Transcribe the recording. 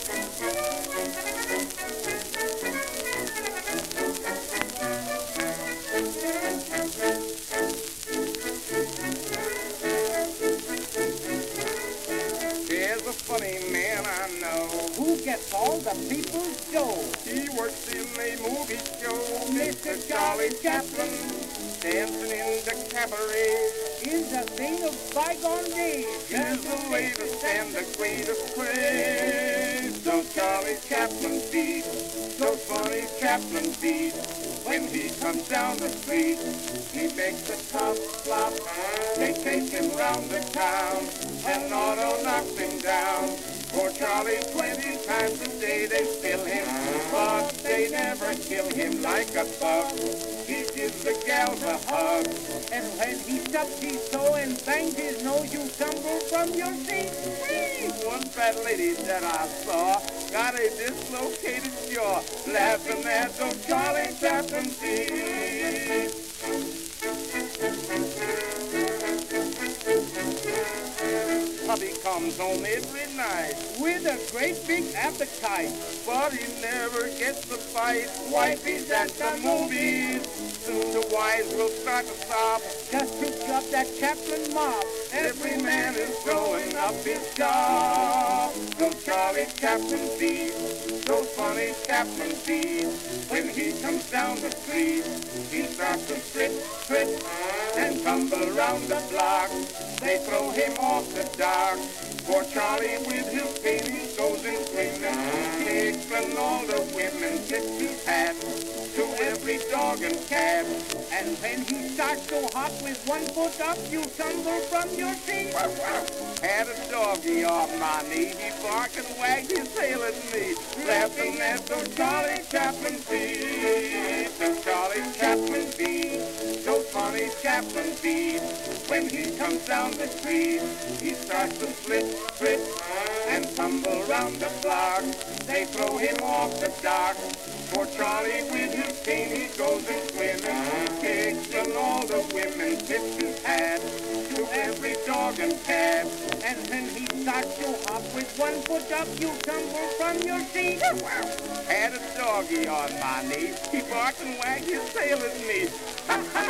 There's a funny man I know who gets all the people's dough. He works in a movie show. Mr. Charlie Chaplin, dancing in the cabaret, is a thing of bygone days. is the latest and the greatest craze. So Charlie Chaplin beat, so funny Chaplin beat. When he comes down the street, he makes a top flop. They take him round the town, and auto knocks him down. Poor Charlie, 20 times a day they spill him, but they never kill him like a bug. He gives the gals a hug, And when he stubs his toe and bangs his nose, you tumble from your seat. One fat lady that I saw got a dislocated jaw, laughing at those Charlie Chaplin feet. Hubby comes home every night With a great big appetite. but he never gets a bite. Wifey's at the movies, soon the wives will start to sob. Just to club that Chaplin mob. Every man is throwing up his job. So Charlie Chaplin beat, so funny Chaplin beat. When he comes down the street, he starts to trip, and tumble around the block. They throw him off the dock. Poor Charlie with his baby goes and screaming, kicks and all the women tips his hat to every dog and cat. And when he starts to hop with one foot up, you tumble from your seat. Had a doggy on my knee, he barked and wagged his tail at me, laughing at those Charlie Chaplin feet. So Charlie Chaplin feet, so funny Chaplin feet. When he comes down the street, he starts to slip, and tumble round the block. They throw him off the dock. Poor Charlie with his cane, he goes and swimming, kicks and all the women tips his hat to every dog and cat. And when he starts to hop with one foot up, you tumble from your seat. Had a doggy on my knee, he barked and wagged his tail at me.